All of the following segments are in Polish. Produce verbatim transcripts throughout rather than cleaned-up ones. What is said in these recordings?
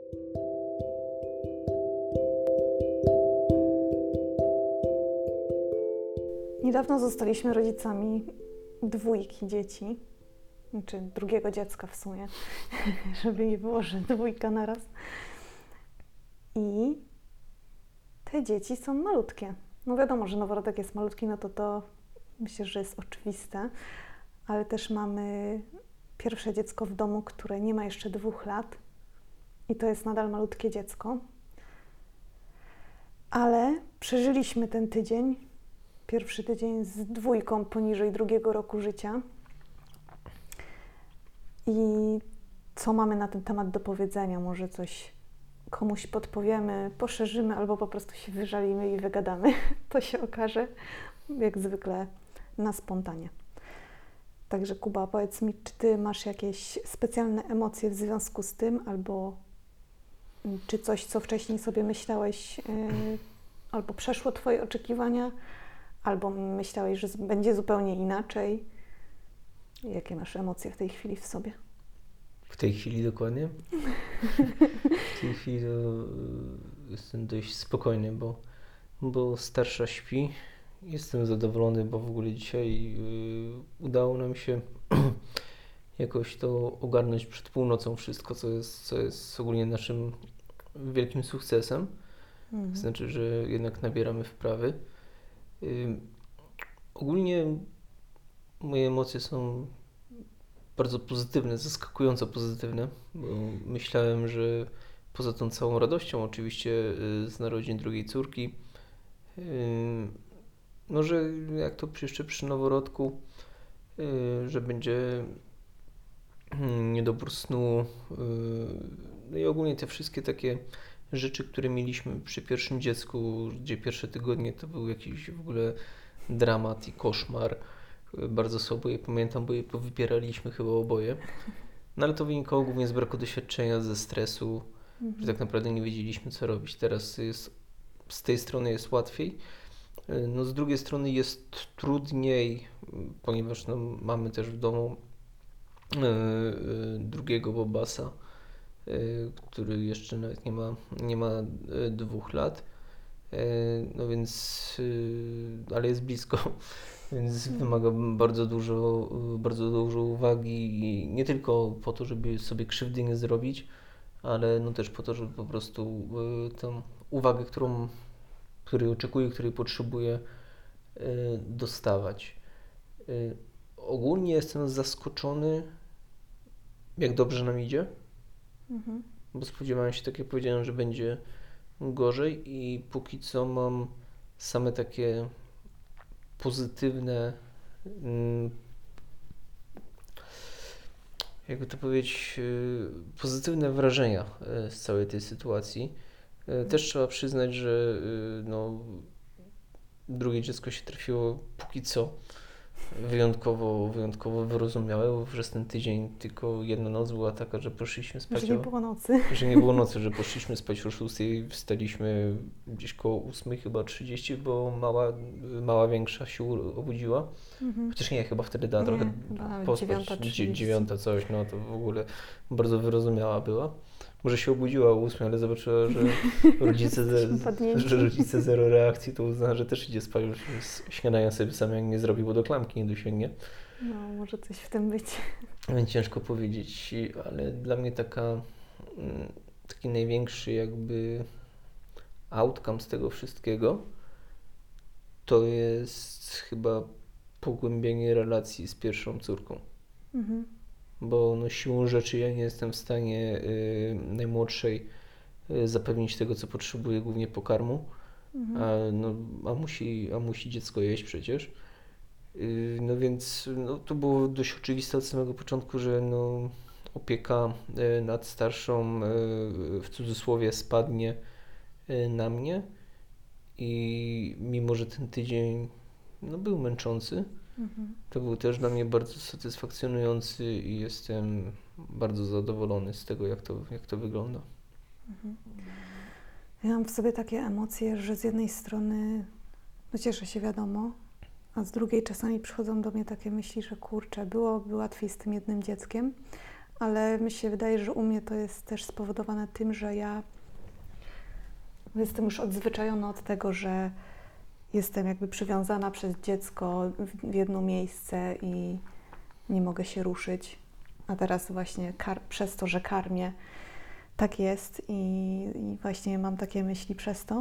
Niedawno zostaliśmy rodzicami dwójki dzieci, czy drugiego dziecka w sumie, żeby nie było, że dwójka naraz. I te dzieci są malutkie. No wiadomo, że noworodek jest malutki, no to to myślę, że jest oczywiste, ale też mamy pierwsze dziecko w domu, które nie ma jeszcze dwóch lat i to jest nadal malutkie dziecko. Ale przeżyliśmy ten tydzień, pierwszy tydzień z dwójką poniżej drugiego roku życia. I co mamy na ten temat do powiedzenia? Może coś komuś podpowiemy, poszerzymy albo po prostu się wyżalimy i wygadamy. To się okaże, jak zwykle, na spontanie. Także Kuba, powiedz mi, czy Ty masz jakieś specjalne emocje w związku z tym, albo czy coś, co wcześniej sobie myślałeś, yy, albo przeszło Twoje oczekiwania, albo myślałeś, że będzie zupełnie inaczej? Jakie masz emocje w tej chwili w sobie? W tej chwili dokładnie? W tej chwili to jestem dość spokojny, bo, bo starsza śpi. Jestem zadowolony, bo w ogóle dzisiaj y, udało nam się jakoś to ogarnąć przed północą wszystko, co jest, co jest ogólnie naszym wielkim sukcesem. Mhm. Znaczy, że jednak nabieramy wprawy. Y, ogólnie moje emocje są bardzo pozytywne, zaskakująco pozytywne, bo myślałem, że poza tą całą radością oczywiście z narodzin drugiej córki, no że jak to jeszcze przy noworodku, że będzie niedobór snu, no i ogólnie te wszystkie takie rzeczy, które mieliśmy przy pierwszym dziecku, gdzie pierwsze tygodnie to był jakiś w ogóle dramat i koszmar. Bardzo słabo je pamiętam, bo je powypieraliśmy chyba oboje. No ale to wynikało głównie z braku doświadczenia, ze stresu, mhm. że tak naprawdę nie wiedzieliśmy, co robić. Teraz jest, z tej strony jest łatwiej, no z drugiej strony jest trudniej, ponieważ no, mamy też w domu e, e, drugiego Bobasa, e, który jeszcze nawet nie ma, nie ma e, dwóch lat. E, no więc, e, ale jest blisko. Więc wymaga bardzo dużo, bardzo dużo uwagi i nie tylko po to, żeby sobie krzywdy nie zrobić, ale no też po to, żeby po prostu y, tą uwagę, którą, której oczekuję, której potrzebuję, y, dostawać. Y, ogólnie jestem zaskoczony, jak dobrze nam idzie, mhm. bo spodziewałem się, tak jak powiedziałem, że będzie gorzej i póki co mam same takie pozytywne, jakby to powiedzieć, pozytywne wrażenia z całej tej sytuacji. Też trzeba przyznać, że no, drugie dziecko się trafiło póki co wyjątkowo, wyjątkowo wyrozumiałe, bo przez ten tydzień tylko jedna noc była taka, że poszliśmy spać. Że nie było nocy. Że nie było nocy, że poszliśmy spać o szóstej, wstaliśmy gdzieś koło ósmej, chyba trzydzieści, bo mała, mała większa się obudziła. Mhm. Chociaż nie, chyba wtedy dała trochę pospać, dziewiąta coś, no to w ogóle bardzo wyrozumiała była. Może się obudziła o ósmej, ale zobaczyła, że rodzice, ze, że rodzice zero reakcji, to uznała, że też idzie spać, już śniadania sobie sam jak nie zrobi, bo do klamki nie dosięgnie. No, może coś w tym być. Więc ciężko powiedzieć, ale dla mnie taka, taki największy jakby outcome z tego wszystkiego to jest chyba pogłębienie relacji z pierwszą córką. Mhm. Bo no, siłą rzeczy ja nie jestem w stanie y, najmłodszej y, zapewnić tego, co potrzebuje, głównie pokarmu, mhm. a, no, a, musi, a musi dziecko jeść przecież. Y, no więc no, to było dość oczywiste od samego początku, że no, opieka y, nad starszą y, w cudzysłowie spadnie y, na mnie i mimo, że ten tydzień no, był męczący, mhm. to był też dla mnie bardzo satysfakcjonujący i jestem bardzo zadowolony z tego, jak to, jak to wygląda. Mhm. Ja mam w sobie takie emocje, że z jednej strony no cieszę się, wiadomo, a z drugiej czasami przychodzą do mnie takie myśli, że kurczę, byłoby łatwiej z tym jednym dzieckiem, ale mi się wydaje, że u mnie to jest też spowodowane tym, że ja jestem już odzwyczajona od tego, że jestem jakby przywiązana przez dziecko w jedno miejsce i nie mogę się ruszyć. A teraz właśnie kar- przez to, że karmię, tak jest i, i właśnie mam takie myśli przez to.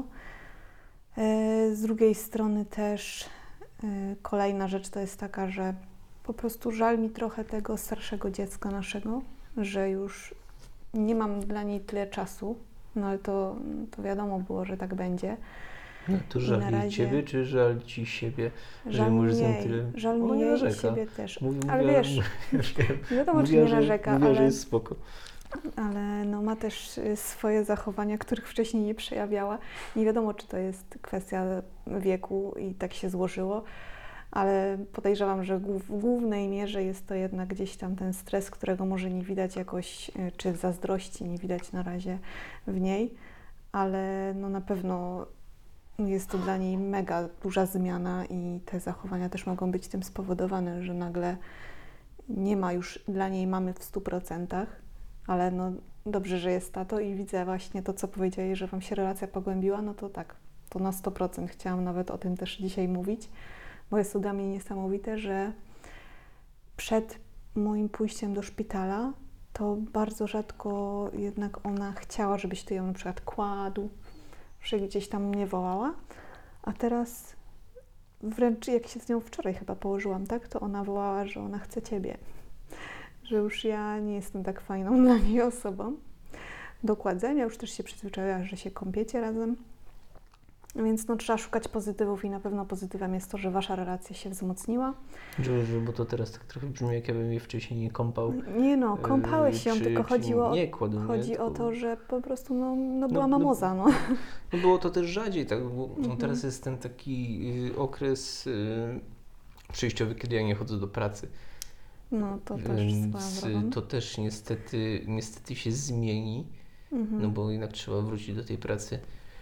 E, z drugiej strony też e, kolejna rzecz to jest taka, że po prostu żal mi trochę tego starszego dziecka naszego, że już nie mam dla niej tyle czasu, no ale to, to wiadomo było, że tak będzie. No to I żal na jej razie- ciebie, czy żal ci siebie, że Żal nie mi możesz z nią jej, tyle... żal Ona mi nie jej i narzeka. siebie też. Mówi, Ale mówiła- wiesz, mówiła- nie wiadomo, czy mówiła, nie że- narzeka, mówiła, że ale, jest spoko. ale no ma też y, swoje zachowania, których wcześniej nie przejawiała. Nie wiadomo, czy to jest kwestia wieku i tak się złożyło, ale podejrzewam, że głów- w głównej mierze jest to jednak gdzieś tam ten stres, którego może nie widać jakoś, y, czy zazdrości nie widać na razie w niej, ale no na pewno jest to dla niej mega duża zmiana i te zachowania też mogą być tym spowodowane, że nagle nie ma już dla niej mamy w stu procentach, ale no dobrze, że jest tato i widzę właśnie to, co powiedziałeś, że Wam się relacja pogłębiła, no to tak, to na sto procent chciałam nawet o tym też dzisiaj mówić, bo jest to dla mnie niesamowite, że przed moim pójściem do szpitala to bardzo rzadko jednak ona chciała, żebyś Ty ją na przykład kładł, że gdzieś tam mnie wołała, a teraz wręcz jak się z nią wczoraj chyba położyłam, tak, to ona wołała, że ona chce Ciebie, że już ja nie jestem tak fajną dla niej osobą do kładzenia, już też się przyzwyczaiła, że się kąpiecie razem, więc no trzeba szukać pozytywów i na pewno pozytywem jest to, że Wasza relacja się wzmocniła. Że, że, bo to teraz tak trochę brzmi, jak ja bym jej wcześniej nie kąpał. Nie no, kąpałeś się, Yy, czy- tylko czy chodziło, nie kładł, nie, chodzi tylko- o to, że po prostu no, no była No, no, mamoza, no. No było to też rzadziej, tak, bo no Mhm. teraz jest ten taki y, okres y, przejściowy, kiedy ja nie chodzę do pracy. No to też Więc swoją y, drogą. to też niestety, niestety się zmieni, Mhm. no bo jednak trzeba wrócić do tej pracy.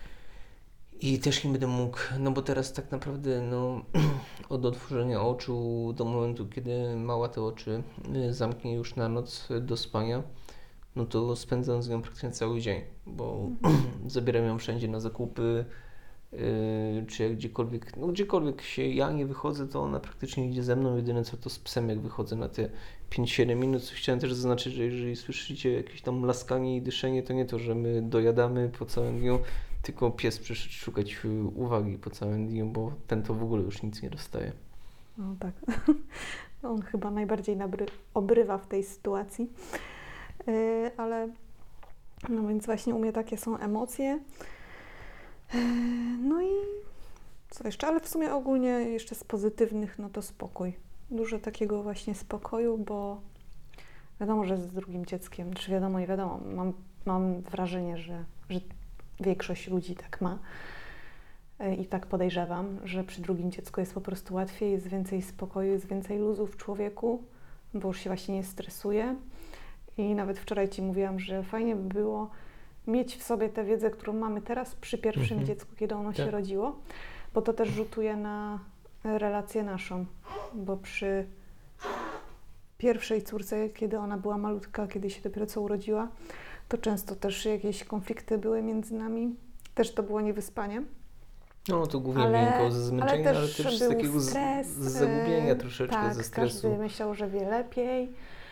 I też nie będę mógł, no bo teraz tak naprawdę no, od otworzenia oczu do momentu, kiedy mała te oczy y, zamknie już na noc do spania, no to spędzam z nią praktycznie cały dzień, bo zabieram ją wszędzie na zakupy, yy, czy jak gdziekolwiek, no gdziekolwiek się ja nie wychodzę, to ona praktycznie idzie ze mną, jedyne co to z psem, jak wychodzę na te pięć siedem minut. Co chciałem też zaznaczyć, że jeżeli słyszycie jakieś tam laskanie i dyszenie, to nie to, że my dojadamy po całym dniu, tylko pies przyszedł szukać y, uwagi po całym dniu, bo ten to w ogóle już nic nie dostaje. No tak. On chyba najbardziej nabry- obrywa w tej sytuacji. Yy, ale no więc właśnie u mnie takie są emocje. Yy, no i co jeszcze? Ale w sumie ogólnie jeszcze z pozytywnych, no to spokój. Dużo takiego właśnie spokoju, bo wiadomo, że z drugim dzieckiem, czy wiadomo i wiadomo, mam, mam wrażenie, że, że większość ludzi tak ma. Yy, I tak podejrzewam, że przy drugim dziecku jest po prostu łatwiej, jest więcej spokoju, jest więcej luzu w człowieku, bo już się właśnie nie stresuje. I nawet wczoraj Ci mówiłam, że fajnie by było mieć w sobie tę wiedzę, którą mamy teraz przy pierwszym Mhm. dziecku, kiedy ono się Tak. rodziło, bo to też rzutuje na relację naszą, bo przy pierwszej córce, kiedy ona była malutka, kiedy się dopiero co urodziła, to często też jakieś konflikty były między nami, też to było niewyspanie. No to głównie Ale- wynika z zmęczenia, ale ale też, też z był takiego z, stres, z zagubienia yy, troszeczkę, tak, ze stresu. każdy myślał, że wie lepiej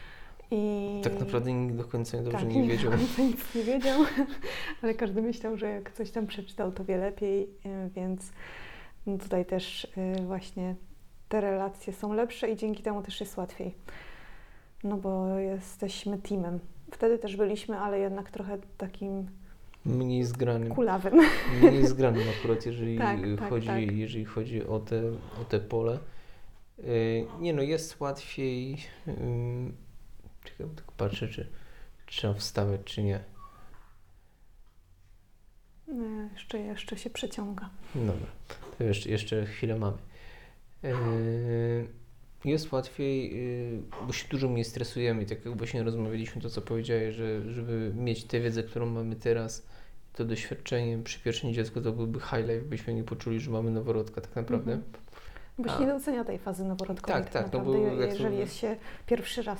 i Tak naprawdę nikt do końca dobrze tak, nie wiedział. nikt nic nie wiedział, ale każdy myślał, że jak coś tam przeczytał, to wie lepiej, y, więc no tutaj też y, właśnie te relacje są lepsze i dzięki temu też jest łatwiej. No bo jesteśmy teamem. Wtedy też byliśmy, ale jednak trochę takim Mniej zgranym. kulawym. Mniej zgranym akurat, jeżeli Tak, tak, chodzi, tak. jeżeli chodzi o te, o te pole. Yy, nie no, jest łatwiej. Yy, czekaj, bo tak patrzę, czy trzeba wstawać, czy nie. Nie, jeszcze, jeszcze się przeciąga. Dobra, to jeszcze, jeszcze chwilę mamy. Yy, jest łatwiej, yy, bo się dużo mniej stresujemy. Tak jak właśnie rozmawialiśmy, to co powiedziałeś, że żeby mieć tę wiedzę, którą mamy teraz, to doświadczenie przy pierwszym dziecku to byłby highlight, byśmy nie poczuli, że mamy noworodka tak naprawdę. Mhm. Bo się A. nie docenia tej fazy noworodkowej Tak, tak, tak, no naprawdę, bo jak to- jeżeli jest się pierwszy raz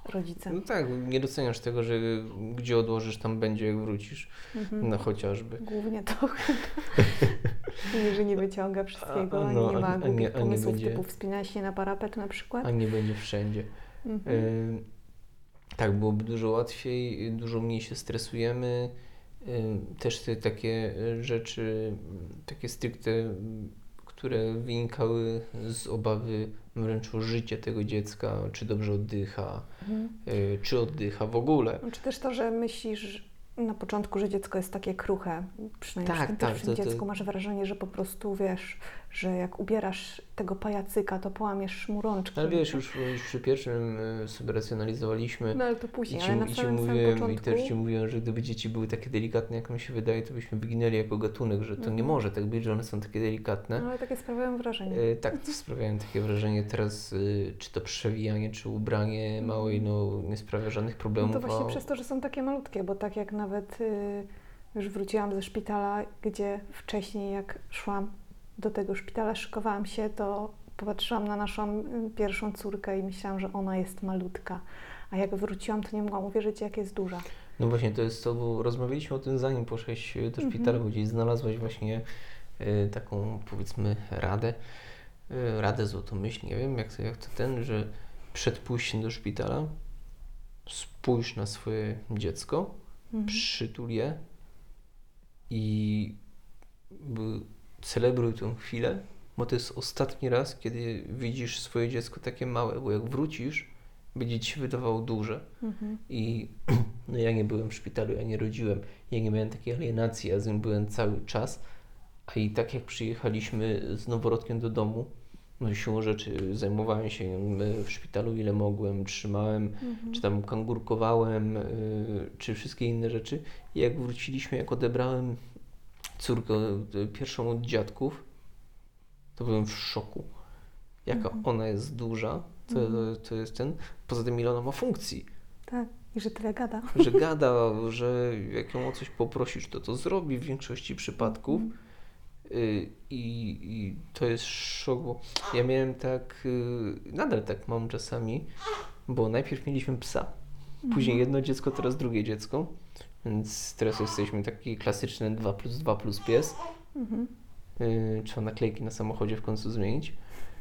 rodzice. No tak, nie doceniasz tego, że gdzie odłożysz, tam będzie, jak wrócisz. Mhm. No chociażby. Głównie to chyba. Nie, że nie wyciąga wszystkiego, A, no, nie ma a- a głupich nie- a nie pomysłów będzie- typu wspinać się na parapet na przykład. A nie będzie wszędzie. Mhm. Y, tak, byłoby dużo łatwiej, y, dużo mniej się stresujemy. Y, też te takie y, rzeczy, y, takie stricte, y, które wynikały z obawy wręcz o życie tego dziecka, czy dobrze oddycha, Mhm. y, czy oddycha w ogóle. Czy też to, że myślisz na początku, że dziecko jest takie kruche, przynajmniej Tak, w tym tak, pierwszym to- to- dziecku masz wrażenie, że po prostu wiesz, że jak ubierasz tego pajacyka, to połamiesz mu rączki. Ale wiesz, już, już przy pierwszym y, sobie racjonalizowaliśmy. No ale to I później, ci, ale na i ci samym, samym mówiłem, początku... i też ci mówiłem, że gdyby dzieci były takie delikatne, jak mi się wydaje, to byśmy wyginęli jako gatunek, że to nie Mhm. może tak być, że one są takie delikatne. No ale takie sprawiają wrażenie. E, tak, to sprawiają takie wrażenie. Teraz y, czy to przewijanie, czy ubranie małej, no nie sprawia żadnych No problemów. to właśnie a- przez to, że są takie malutkie, bo tak jak nawet y, już wróciłam ze szpitala, gdzie wcześniej jak szłam do tego szpitala, szykowałam się, to popatrzyłam na naszą y, pierwszą córkę i myślałam, że ona jest malutka. A jak wróciłam, to nie mogłam uwierzyć, jak jest duża. No właśnie, to jest to, bo rozmawialiśmy o tym zanim poszłeś y, do Mhm. szpitala, bo gdzieś znalazłaś właśnie y, taką, powiedzmy, radę, y, radę złotomyśl, nie wiem jak to, jak to ten, że przed pójściem do szpitala spójrz na swoje dziecko, Mhm. przytul je i by- celebruj tę chwilę, bo to jest ostatni raz, kiedy widzisz swoje dziecko takie małe, bo jak wrócisz, będzie ci się wydawało duże. Mhm. I no ja nie byłem w szpitalu, ja nie rodziłem, ja nie miałem takiej alienacji, ja z nim byłem cały czas, a i tak jak przyjechaliśmy z noworodkiem do domu, no siłą rzeczy zajmowałem się nim w szpitalu ile mogłem, trzymałem, Mhm. czy tam kangurkowałem, y, czy wszystkie inne rzeczy. I jak wróciliśmy, jak odebrałem córkę y, pierwszą od dziadków, to byłem w szoku. Jaka Mhm. ona jest duża, to, Mhm. to jest ten, poza tym ile ona ma funkcji. Tak, i że tyle gada. Że gada, że jak ją o coś poprosisz, to to zrobi w większości przypadków. Mhm. Y, I, I to jest szok, bo ja miałem tak, y, nadal tak mam czasami, bo najpierw mieliśmy psa, później jedno dziecko, teraz drugie dziecko, więc teraz jesteśmy taki klasyczny dwa plus dwa plus pies. Mhm. Y, trzeba naklejki na samochodzie w końcu zmienić.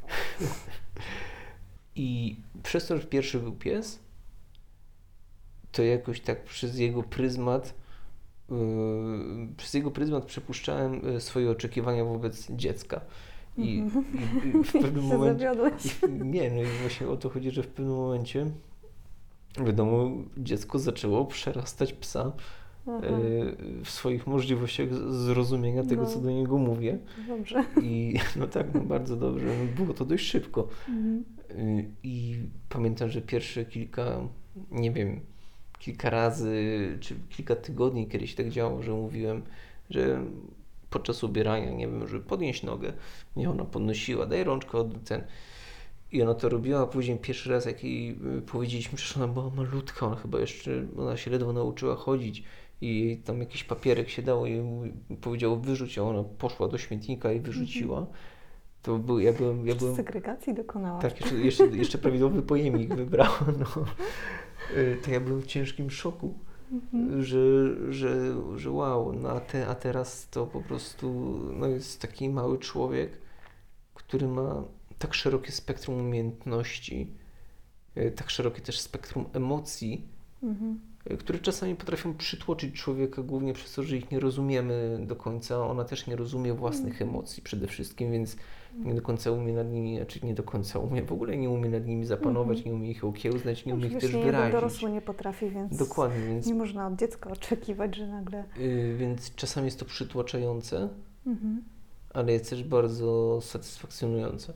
I przez to, że pierwszy był pies, to jakoś tak przez jego pryzmat yy, przez jego pryzmat przypuszczałem yy, swoje oczekiwania wobec dziecka. I, i, i w pewnym Się momencie... zawiodłeś. I, nie, no i właśnie o to chodzi, że w pewnym momencie wiadomo, dziecko zaczęło przerastać psa Aha, yy, w swoich możliwościach z- zrozumienia tego, No. co do niego mówię. dobrze. I no tak, no bardzo dobrze. Było to dość szybko. Mhm. Y, I pamiętam, że pierwsze kilka, nie wiem, kilka razy, czy kilka tygodni kiedyś tak działo, że mówiłem, że podczas ubierania, nie wiem, że podnieść nogę. Nie, ona podnosiła, daj rączkę od ten. I ona to robiła, a później pierwszy raz, jak jej y, powiedzieliśmy, że ona była malutka, ona chyba jeszcze, ona się ledwo nauczyła chodzić i jej tam jakiś papierek się dało i mówi- powiedział wyrzuć, a ona poszła do śmietnika i wyrzuciła. To był, ja byłem, ja byłem, Segregacji dokonała. tak, jeszcze, jeszcze, jeszcze prawidłowy pojemnik wybrała, no. Y, To ja byłem w ciężkim szoku, Mhm. że, że, że wow, no a, te, a teraz to po prostu no jest taki mały człowiek, który ma tak szerokie spektrum umiejętności, y, tak szerokie też spektrum emocji, Mhm. y, które czasami potrafią przytłoczyć człowieka, głównie przez to, że ich nie rozumiemy do końca. Ona też nie rozumie własnych emocji przede wszystkim, więc nie do końca umie nad nimi, znaczy nie do końca umie, w ogóle nie umie nad nimi zapanować, nie umie ich okiełznać, nie umie ich też Oczywiście jeden wyrazić. dorosły nie potrafi, więc Dokładnie, więc, nie można od dziecka oczekiwać, że nagle... y, więc czasami jest to przytłaczające, Mhm. ale jest też bardzo satysfakcjonujące.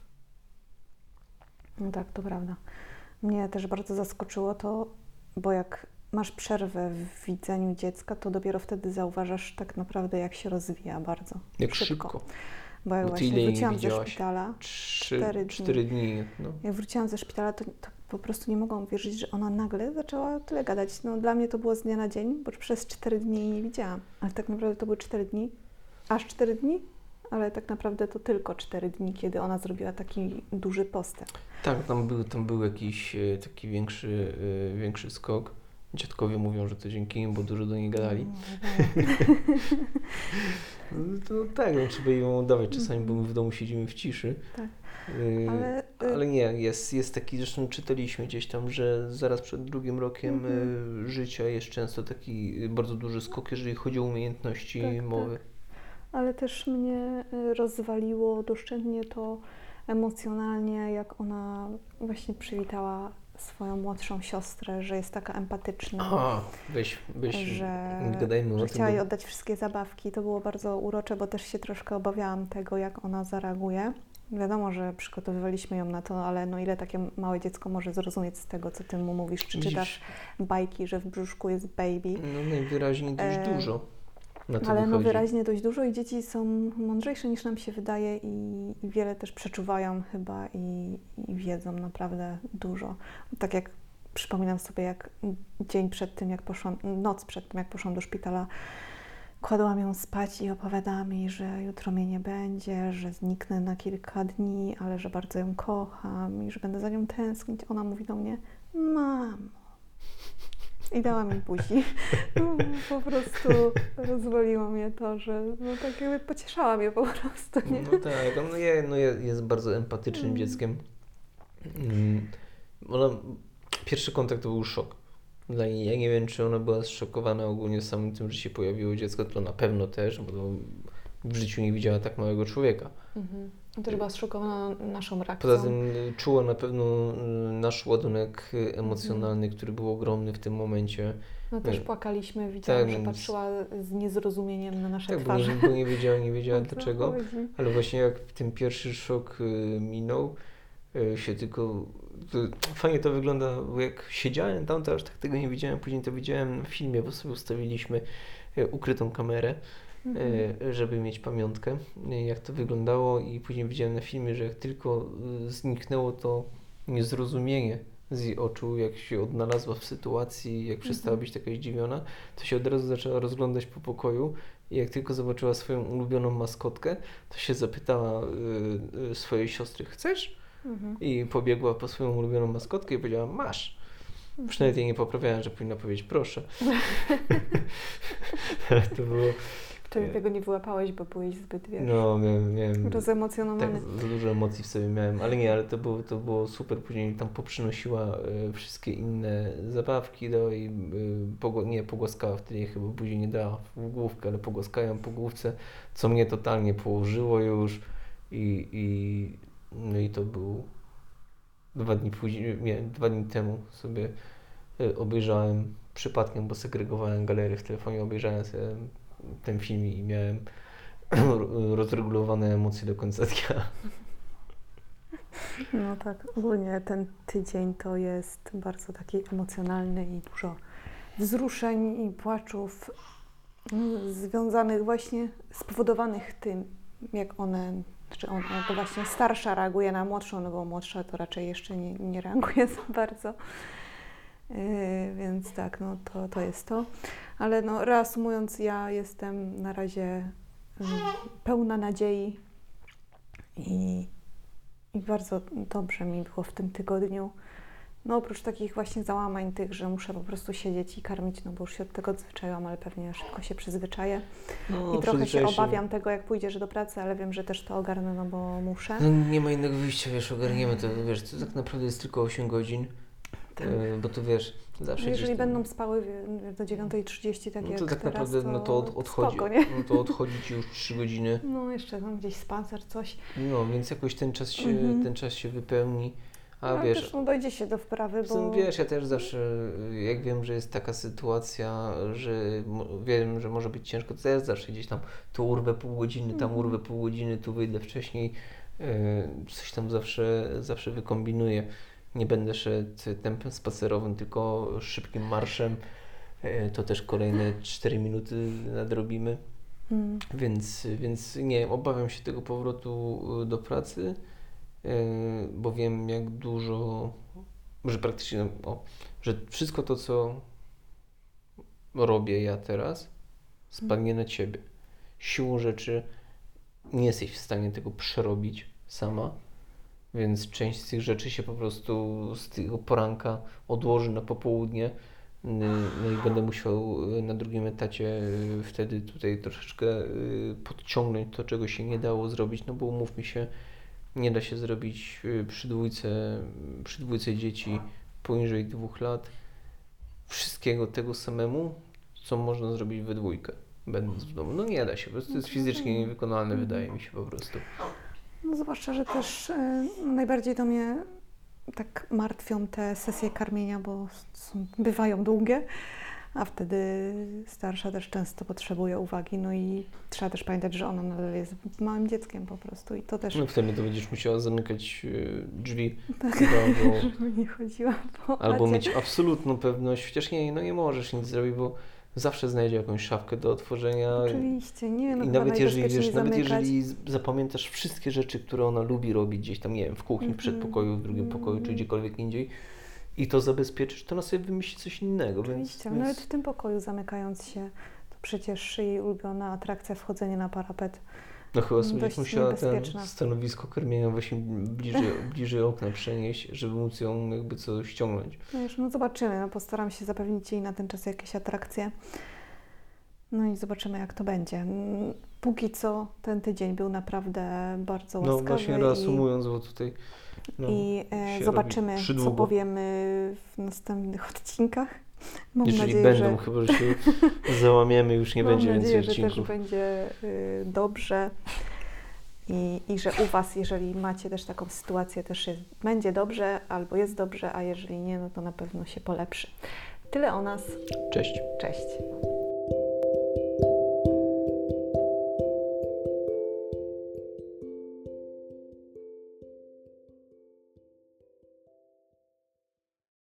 No tak, to prawda. Mnie też bardzo zaskoczyło to, bo jak masz przerwę w widzeniu dziecka, to dopiero wtedy zauważasz tak naprawdę, jak się rozwija bardzo Jak szybko. Bo jak Bo ty właśnie ile jej nie wróciłam ze widziałaś? szpitala, Trzy, Cztery dni. cztery dni. No. jak wróciłam ze szpitala, to, to po prostu nie mogłam wierzyć, że ona nagle zaczęła tyle gadać. No dla mnie to było z dnia na dzień, bo przez cztery dni jej nie widziałam. Ale tak naprawdę to były cztery dni, aż cztery dni, ale tak naprawdę to tylko cztery dni, kiedy ona zrobiła taki duży postęp. Tak, tam był, tam był jakiś e, taki większy, e, większy skok. Dziadkowie mówią, że to dzięki im, bo dużo do niej gadali. No, to tak, no, trzeba ją oddawać czasami, bo my w domu siedzimy w ciszy. Tak. Y, Ale, ale nie, jest, jest taki, zresztą czytaliśmy gdzieś tam, że zaraz przed drugim rokiem Mhm. y, życia jest często taki bardzo duży skok, jeżeli chodzi o umiejętności Tak, mowy. Ale też mnie y, rozwaliło doszczętnie to emocjonalnie, jak ona właśnie przywitała swoją młodszą siostrę, że jest taka empatyczna, Aha, weź, weź, że, nie gadajmy że o chciała tym, jej bo oddać wszystkie zabawki. To było bardzo urocze, bo też się troszkę obawiałam tego, jak ona zareaguje. Wiadomo, że przygotowywaliśmy ją na to, ale no ile takie małe dziecko może zrozumieć z tego, co ty mu mówisz, czy Widzisz. czytasz bajki, że w brzuszku jest baby. no najwyraźniej dość E, dużo na to Ale no wychodzi. wyraźnie dość dużo i dzieci są mądrzejsze niż nam się wydaje i, i wiele też przeczuwają chyba i, i wiedzą naprawdę dużo. Tak jak przypominam sobie, jak dzień przed tym, jak poszłam, noc przed tym, jak poszłam do szpitala, kładłam ją spać i opowiadałam jej, że jutro mnie nie będzie, że zniknę na kilka dni, ale że bardzo ją kocham i że będę za nią tęsknić. Ona mówi do mnie: mamo. I dała mi buzi. No, po prostu rozwaliło mnie to, że no tak jakby pocieszała mnie po prostu, nie? No tak, no, je, no je, jest bardzo empatycznym Mm. dzieckiem. Mm, Ona, pierwszy kontakt to był szok dla niej. Ja nie wiem, czy ona była zszokowana ogólnie samym tym, że się pojawiło dziecko, to na pewno też, bo to w życiu nie widziała tak małego człowieka. Mhm. Też była zszokowana naszą reakcją. Poza tym y, czuła na pewno y, nasz ładunek y, emocjonalny, który był ogromny w tym momencie. No też y, płakaliśmy, widziałam, tak, że więc- patrzyła z niezrozumieniem na nasze Tak, bo twarze. nie, bo nie wiedziała, nie wiedziała O co dlaczego. chodzi. Ale właśnie jak ten pierwszy szok y, minął, y, się tylko... To, fajnie to wygląda, bo jak siedziałem tam, to aż tak tego nie widziałem. Później to widziałem w filmie, bo sobie ustawiliśmy y, ukrytą kamerę, Mhm. y, żeby mieć pamiątkę, y, jak to wyglądało. I później widziałem na filmie, że jak tylko y, zniknęło to niezrozumienie z jej oczu, jak się odnalazła w sytuacji, jak przestała być taka zdziwiona, to się od razu zaczęła rozglądać po pokoju. I jak tylko zobaczyła swoją ulubioną maskotkę, to się zapytała y, y, swojej siostry: chcesz? Mhm. I pobiegła po swoją ulubioną maskotkę i powiedziała: masz. Przynajmniej jej nie poprawiałem, że powinna powiedzieć proszę. To było... Wtedy tego nie wyłapałeś, bo byłeś zbyt, wiesz, No, miałem, miałem tak, rozemocjonowany. za dużo emocji w sobie miałem, ale nie, ale to było, to było super. Później tam poprzynosiła y, wszystkie inne zabawki, dała jej, y, pogło- nie, pogłaskała wtedy jej chyba buzi nie dała w główkę, ale pogłaskała ją po główce, co mnie totalnie położyło już i, i, no i to był dwa dni później, nie, dwa dni temu sobie y, obejrzałem przypadkiem, bo segregowałem galerię w telefonie, obejrzałem sobie ten film i miałem rozregulowane emocje do końca dnia. No tak, ogólnie ten tydzień to jest bardzo taki emocjonalny i dużo wzruszeń i płaczów mm, związanych właśnie, spowodowanych tym, jak one, czy on, jako właśnie starsza reaguje na młodszą, no bo młodsza to raczej jeszcze nie, nie reaguje za bardzo. Yy, więc tak, no to, to jest to. Ale no reasumując, ja jestem na razie yy, pełna nadziei i I bardzo dobrze mi było w tym tygodniu. No oprócz takich właśnie załamań tych, że muszę po prostu siedzieć i karmić, no bo już się od tego odzwyczaiłam, ale pewnie szybko się przyzwyczaję. No, I trochę się przyzwyczaisz obawiam tego, jak pójdziesz do pracy, ale wiem, że też to ogarnę, no bo muszę. No, nie ma innego wyjścia, wiesz, ogarniemy to, wiesz, to tak naprawdę jest tylko osiem godzin, Tak. e, bo to wiesz, zawsze No jeżeli gdzieś tam- będą spały wie- do dziewiątej trzydzieści, tak no jak to tak teraz, naprawdę, no to od, odchodzi, spoko, nie? no to odchodzi Ci już trzy godziny, No jeszcze tam gdzieś spacer, coś. no więc jakoś ten czas się, Mhm. ten czas się wypełni, a Ale wiesz, też no, dojdzie się do wprawy, Zresztą, bo... wiesz, ja też zawsze, jak wiem, że jest taka sytuacja, że mo- wiem, że może być ciężko, to też zawsze gdzieś tam tu urwę pół godziny, tam Mhm. urwę pół godziny, tu wyjdę wcześniej, e, coś tam zawsze, zawsze wykombinuję. Nie będę szedł tempem spacerowym, tylko szybkim marszem. E, to też kolejne cztery minuty nadrobimy. Mm. Więc, więc nie, obawiam się tego powrotu y, do pracy, y, bo wiem, jak dużo, że praktycznie, o, że wszystko to, co robię ja teraz, spadnie na Ciebie. Siłą rzeczy nie jesteś w stanie tego przerobić sama, więc część z tych rzeczy się po prostu z tego poranka odłoży na popołudnie. No i będę musiał na drugim etacie wtedy tutaj troszeczkę podciągnąć to, czego się nie dało zrobić, no bo umówmy się, nie da się zrobić przy dwójce, przy dwójce dzieci poniżej dwóch lat wszystkiego tego samemu, co można zrobić we dwójkę, będąc w domu. No nie da się, po prostu to jest fizycznie niewykonalne, wydaje mi się po prostu. No zwłaszcza, że też y, najbardziej do mnie tak martwią te sesje karmienia, bo są, bywają długie, a wtedy starsza też często potrzebuje uwagi, no i trzeba też pamiętać, że ona nadal jest małym dzieckiem po prostu i to też... No wtedy to będziesz musiała zamykać y, drzwi, Tak, albo, żeby nie chodziła po albo chacie. mieć absolutną pewność, chociaż nie, no nie możesz nic zrobić, bo zawsze znajdzie jakąś szafkę do otworzenia. Oczywiście, nie, no I chyba nawet jeżeli, wiesz, najbezpieczniej nawet zamykać. jeżeli z- zapamiętasz wszystkie rzeczy, które ona lubi robić gdzieś tam, nie wiem, w kuchni, w Mhm. przedpokoju, w drugim pokoju, czy gdziekolwiek indziej i to zabezpieczysz, to ona sobie wymyśli coś innego, więc, Oczywiście, więc... nawet w tym pokoju zamykając się, to przecież jej ulubiona atrakcja wchodzenie na parapet. No chyba sobie dość musiała ten niebezpieczna. stanowisko karmienia właśnie bliżej, bliżej okna przenieść, żeby móc ją jakby co ściągnąć. No już, no zobaczymy, no postaram się zapewnić jej na ten czas jakieś atrakcje. No i zobaczymy, jak to będzie. Mm, Póki co ten tydzień był naprawdę bardzo No łaskawy właśnie i, reasumując, bo tutaj no, i e, się zobaczymy, robi co przydługo. powiemy w następnych odcinkach. Mam Jeżeli nadzieję, będą, że, chyba że się załamiemy, już nie mam będzie nadzieję, więcej że też odcinków. będzie y, dobrze i, i że u Was, jeżeli macie też taką sytuację, też jest, będzie dobrze albo jest dobrze, a jeżeli nie, no to na pewno się polepszy. Tyle o nas. Cześć. Cześć.